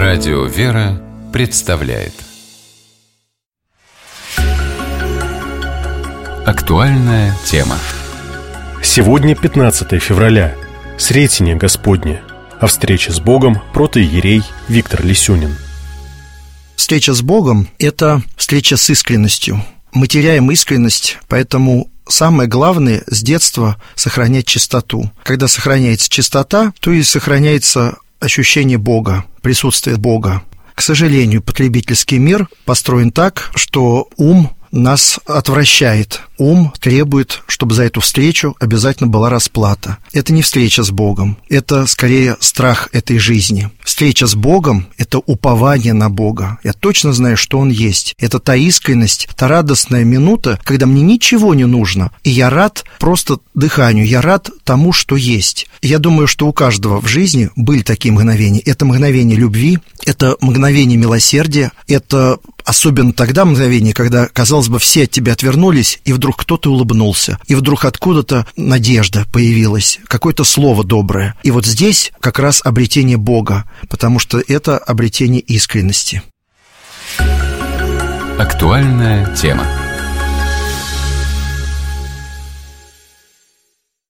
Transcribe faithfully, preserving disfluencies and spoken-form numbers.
Радио «Вера» представляет актуальная тема. Сегодня пятнадцатое февраля, Сретение Господне. О встрече с Богом протоиерей Виктор Лисюнин. Встреча с Богом – это встреча с искренностью. Мы теряем искренность, поэтому самое главное с детства – сохранять чистоту. Когда сохраняется чистота, то и сохраняется ощущение Бога, присутствие Бога. К сожалению, потребительский мир построен так, что ум нас отвращает. Ум требует, чтобы за эту встречу обязательно была расплата. Это не встреча с Богом, это скорее страх этой жизни. Встреча с Богом – это упование на Бога. Я точно знаю, что Он есть. Это та искренность, та радостная минута, когда мне ничего не нужно, и я рад просто дыханию, я рад тому, что есть. Я думаю, что у каждого в жизни были такие мгновения. Это мгновение любви, это мгновение милосердия, это особенно тогда мгновение, когда, казалось бы, все от тебя отвернулись, и вдруг кто-то улыбнулся, и вдруг откуда-то надежда появилась, какое-то слово доброе. И вот здесь как раз обретение Бога, потому что это обретение искренности. Актуальная тема.